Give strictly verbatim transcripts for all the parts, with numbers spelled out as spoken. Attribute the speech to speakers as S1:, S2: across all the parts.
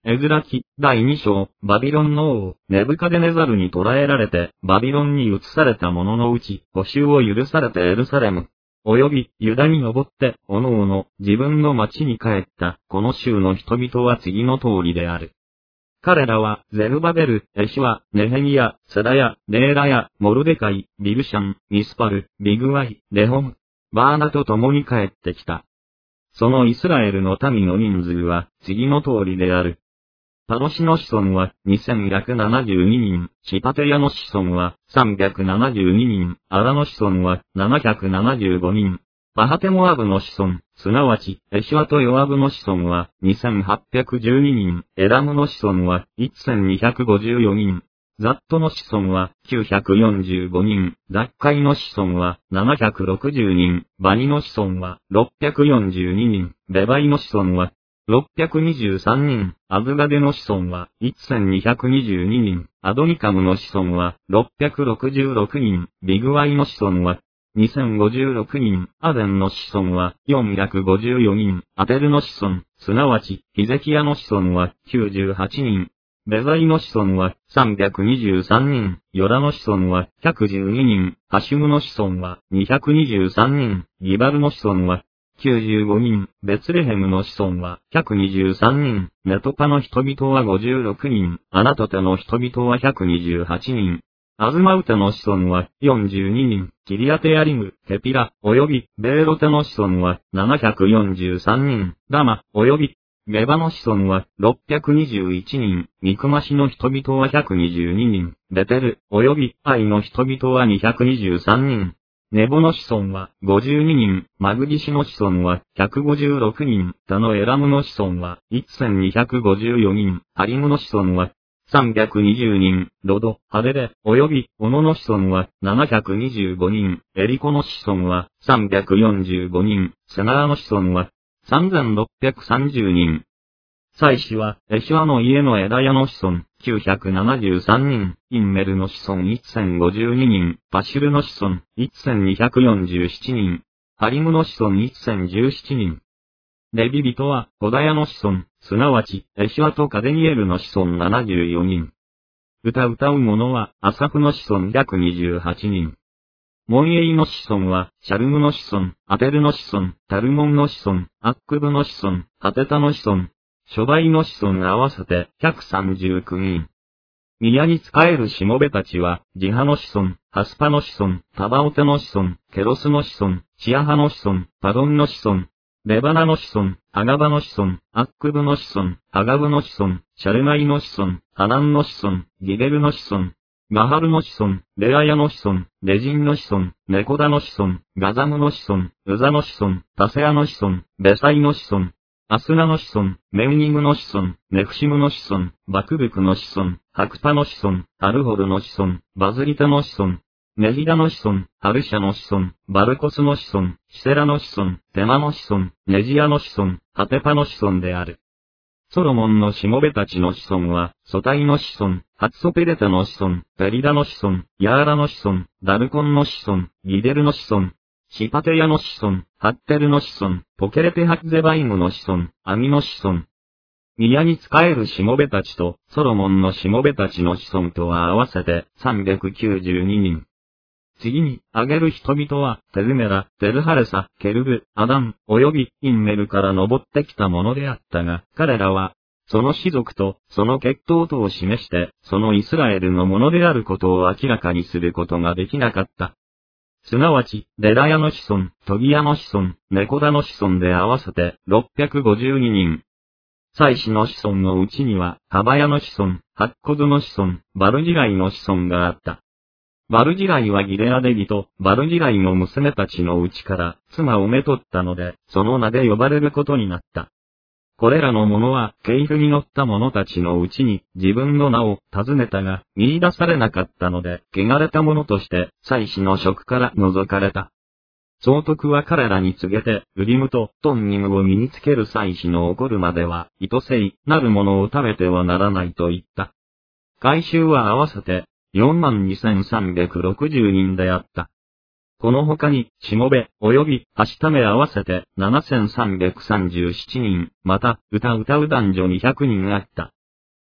S1: エズラ記だいに章、バビロンの王、ネブカデネザルに捕らえられて、バビロンに移された者のうち、補修を許されてエルサレム、及びユダに登って、おのおの、自分の町に帰った、この州の人々は次の通りである。彼らは、ゼルバベル、エシュア、ネヘミヤ、セダヤ、レーラヤ、モルデカイ、ビルシャン、ミスパル、ビグワイ、レホム、バーナと共に帰ってきた。そのイスラエルの民の人数は、次の通りである。パロシの子孫はにせんひゃくななじゅうににん、シパテヤの子孫はさんびゃくななじゅうににん、アラの子孫はななひゃくななじゅうごにん、パハテモアブの子孫、すなわち、エシュアとヨアブの子孫はにせんはっぴゃくじゅうににん、エラムの子孫はせんにひゃくごじゅうよにん、ザットの子孫はきゅうひゃくよんじゅうごにん、ザッカイの子孫はななひゃくろくじゅうにん、バニの子孫はろっぴゃくよんじゅうににん、ベバイの子孫はろっぴゃくにじゅうさんにん、アズガデの子孫はせんにひゃくにじゅうににん、アドニカムの子孫はろっぴゃくろくじゅうろくにん、ビグワイの子孫はにせんごじゅうろくにん、アデンの子孫はよんひゃくごじゅうよにん、アテルの子孫、すなわち、ヒゼキヤの子孫はきゅうじゅうはちにん、ベザイの子孫はさんびゃくにじゅうさんにん、ヨラの子孫はひゃくじゅうににん、ハシュムの子孫はにひゃくにじゅうさんにん、ギバルの子孫はきゅうじゅうごにん、ベツレヘムの子孫はひゃくにじゅうさんにん、ネトパの人々はごじゅうろくにん、アナトテの人々はひゃくにじゅうはちにん、アズマウテの子孫はよんじゅうににん、キリアテヤリム、ケピラ、及びベーロテの子孫はななひゃくよんじゅうさんにん、ダマ、及びゲバの子孫はろっぴゃくにじゅういちにん、ミクマシの人々はひゃくにじゅうににん、ベテル、及びアイの人々はにひゃくにじゅうさんにん、ネボの子孫はごじゅうににん、マグディシの子孫はひゃくごじゅうろくにん、タのエラムの子孫はせんにひゃくごじゅうよにん、ハリムの子孫はさんびゃくにじゅうにん、ロド、ハレレ、及びオノの子孫はななひゃくにじゅうごにん、エリコの子孫はさんびゃくよんじゅうごにん、セナーの子孫はさんぜんろっぴゃくさんじゅうにん。祭司は、エシュアの家のエダヤの子孫、きゅうひゃくななじゅうさんにん、インメルの子孫せんごじゅうににん、パシュルの子孫せんにひゃくよんじゅうななにん、ハリムの子孫せんじゅうななにん。レビ人は、ホダヤの子孫、すなわち、エシュアとカデニエルの子孫ななじゅうよにん。歌歌う者は、アサフの子孫ひゃくにじゅうはちにん。モンエイの子孫は、シャルムの子孫、アテルの子孫、タルモンの子孫、アックブの子孫、ハテタの子孫、諸倍の子孫合わせてひゃくさんじゅうきゅうにん。宮に仕えるしもべたちは、ジハの子孫、ハスパの子孫、タバオテの子孫、ケロスの子孫、シアハの子孫、パドンの子孫、レバナの子孫、ハガバの子孫、アックブの子孫、ハガブの子孫、シャルマイの子孫、ハナンの子孫、ギデルの子孫、ガハルの子孫、レアヤの子孫、レジンの子孫、ネコダの子孫、ガザムの子孫、ウザの子孫、タセアの子孫、ベサイの子孫、アスナの子孫、メウニムの子孫、ネフシムの子孫、バクブクの子孫、ハクパの子孫、アルホルの子孫、バズリタの子孫、ネヒダの子孫、ハルシャの子孫、バルコスの子孫、シセラの子孫、テマの子孫、ネジアの子孫、ハテパの子孫である。ソロモンのしもべたちの子孫は、ソタイの子孫、ハツソペレテの子孫、ペリダの子孫、ヤーラの子孫、ダルコンの子孫、ギデルの子孫、シパテヤの子孫、ハッテルの子孫、ポケレテハクゼバイムの子孫、アミの子孫。宮に仕えるしもべたちと、ソロモンのしもべたちの子孫とは合わせてさんびゃくきゅうじゅうににん。次に、挙げる人々は、テルメラ、テルハレサ、ケルブ、アダン、及び、インメルから登ってきたものであったが、彼らは、その氏族と、その血統とを示して、そのイスラエルのものであることを明らかにすることができなかった。すなわち、デラヤの子孫、トギヤの子孫、ネコダの子孫で合わせて、ろっぴゃくごじゅうににん。祭司の子孫のうちには、ハバヤの子孫、ハッコズの子孫、バルジライの子孫があった。バルジライはギレアデ人、バルジライの娘たちのうちから、妻をめとったので、その名で呼ばれることになった。これらの者は、系譜に乗った者たちのうちに、自分の名を尋ねたが、見出されなかったので、汚れた者として、祭司の職から除かれた。総督は彼らに告げて、ウリムとトンニムを身につける祭司の怒るまでは、意図せいなるものを食べてはならないと言った。回収は合わせて、よんまんにせんさんびゃくろくじゅうにんであった。この他に、しもべ、及び、はしため合わせて、ななせんさんびゃくさんじゅうななにん、また、歌歌う男女にひゃくにんあった。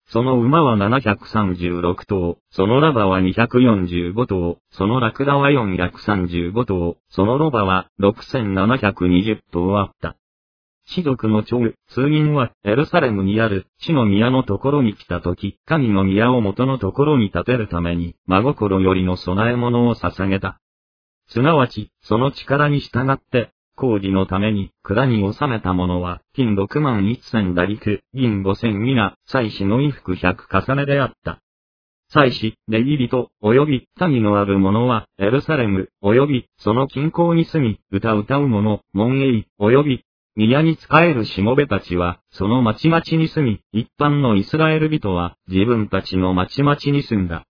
S1: その馬はななひゃくさんじゅうろくとう、そのラバはにひゃくよんじゅうごとう、そのラクダはよんひゃくさんじゅうごとう、そのロバはろくせんななひゃくにじゅうとうあった。士族の長、数人はエルサレムにある地の宮のところに来たとき、神の宮を元のところに建てるために、真心よりの供え物を捧げた。すなわち、その力に従って、工事のために、蔵に収めたものは、金ろくまんせん打陸、銀ごせん皆、祭司の衣服ひゃく重ねであった。祭司、レビ人、及び、民のある者は、エルサレム、及び、その近郊に住み、歌歌う者、門営、及び、宮に仕えるしもべたちは、その町々に住み、一般のイスラエル人は、自分たちの町々に住んだ。